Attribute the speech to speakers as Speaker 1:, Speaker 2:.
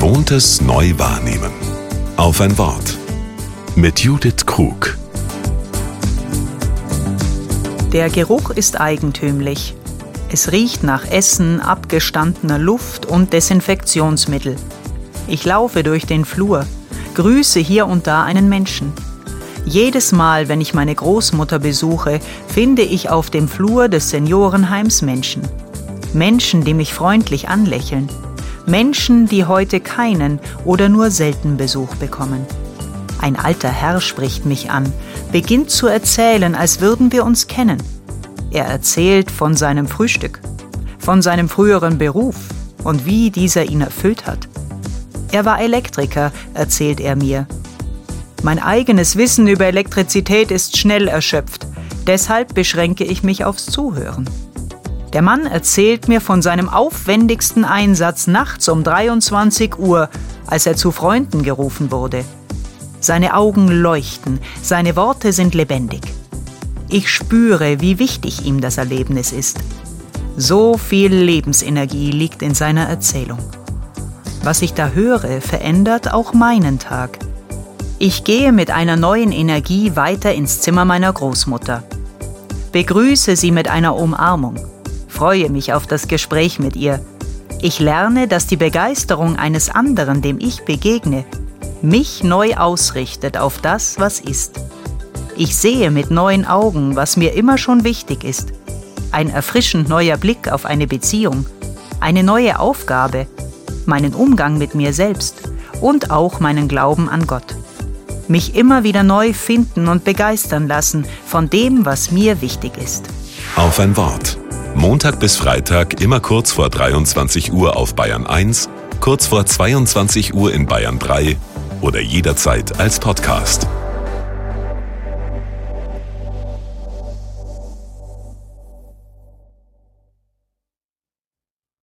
Speaker 1: Gewohntes neu wahrnehmen. Auf ein Wort. Mit Judith Krug.
Speaker 2: Der Geruch ist eigentümlich. Es riecht nach Essen, abgestandener Luft und Desinfektionsmittel. Ich laufe durch den Flur, grüße hier und da einen Menschen. Jedes Mal, wenn ich meine Großmutter besuche, finde ich auf dem Flur des Seniorenheims Menschen. Menschen, die mich freundlich anlächeln. Menschen, die heute keinen oder nur selten Besuch bekommen. Ein alter Herr spricht mich an, beginnt zu erzählen, als würden wir uns kennen. Er erzählt von seinem Frühstück, von seinem früheren Beruf und wie dieser ihn erfüllt hat. Er war Elektriker, erzählt er mir. Mein eigenes Wissen über Elektrizität ist schnell erschöpft, deshalb beschränke ich mich aufs Zuhören. Der Mann erzählt mir von seinem aufwendigsten Einsatz nachts um 23 Uhr, als er zu Freunden gerufen wurde. Seine Augen leuchten, seine Worte sind lebendig. Ich spüre, wie wichtig ihm das Erlebnis ist. So viel Lebensenergie liegt in seiner Erzählung. Was ich da höre, verändert auch meinen Tag. Ich gehe mit einer neuen Energie weiter ins Zimmer meiner Großmutter. Begrüße sie mit einer Umarmung. Freue mich auf das Gespräch mit ihr. Ich lerne, dass die Begeisterung eines anderen, dem ich begegne, mich neu ausrichtet auf das, was ist. Ich sehe mit neuen Augen, was mir immer schon wichtig ist. Ein erfrischend neuer Blick auf eine Beziehung, eine neue Aufgabe, meinen Umgang mit mir selbst und auch meinen Glauben an Gott. Mich immer wieder neu finden und begeistern lassen von dem, was mir wichtig ist.
Speaker 1: Auf ein Wort. Montag bis Freitag immer kurz vor 23 Uhr auf Bayern 1, kurz vor 22 Uhr in Bayern 3 oder jederzeit als Podcast.